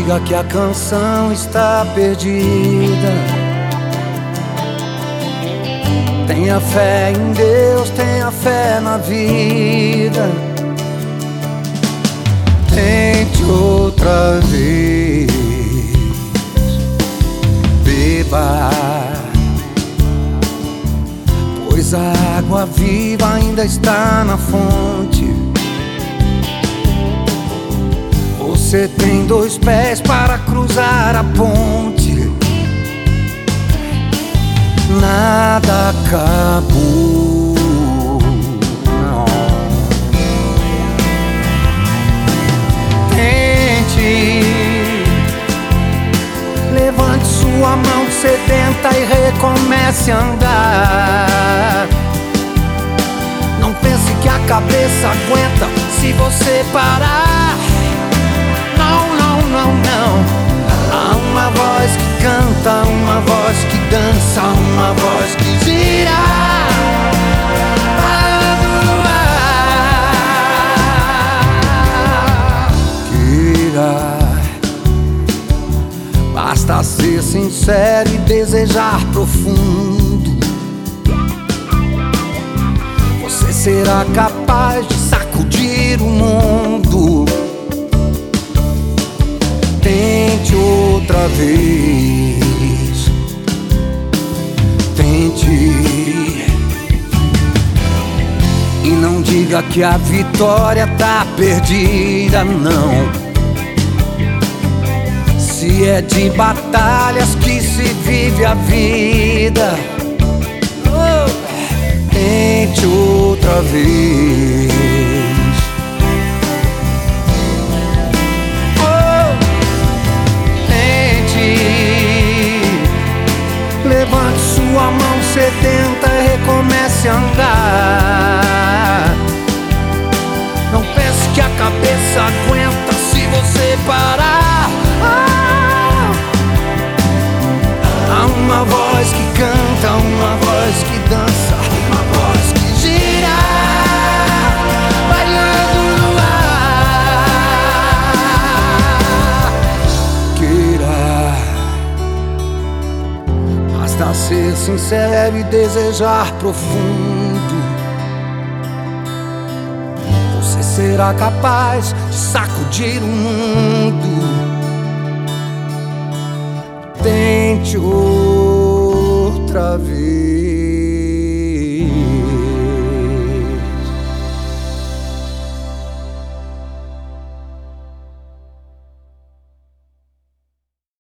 diga que a canção está perdida. Tenha fé em Deus, tenha fé na vida. Tente outra vez, beba, pois a água viva ainda está na fonte. Você tem dois pés para cruzar a ponte. Nada acabou, não. Tente, levante sua mão sedenta e recomece a andar. Não pense que a cabeça aguenta se você parar. Não, não, não, não. Há uma voz que canta, uma voz que dança, uma voz que gira no ar. Queira, basta ser sincero e desejar profundo. Você será capaz de sacudir o mundo. Tente outra vez, tente. E não diga que a vitória tá perdida, não. Se é de batalhas que se vive a vida, tente outra vez. Levante sua mão sedenta e recomece a andar. Não pense que a cabeça aguenta se você parar. Há uma voz que canta, uma voz que dança, uma voz que gira, bailando no ar. Queira, basta ser sincero e desejar profundo. Você será capaz de sacudir o mundo. Tente outra vez.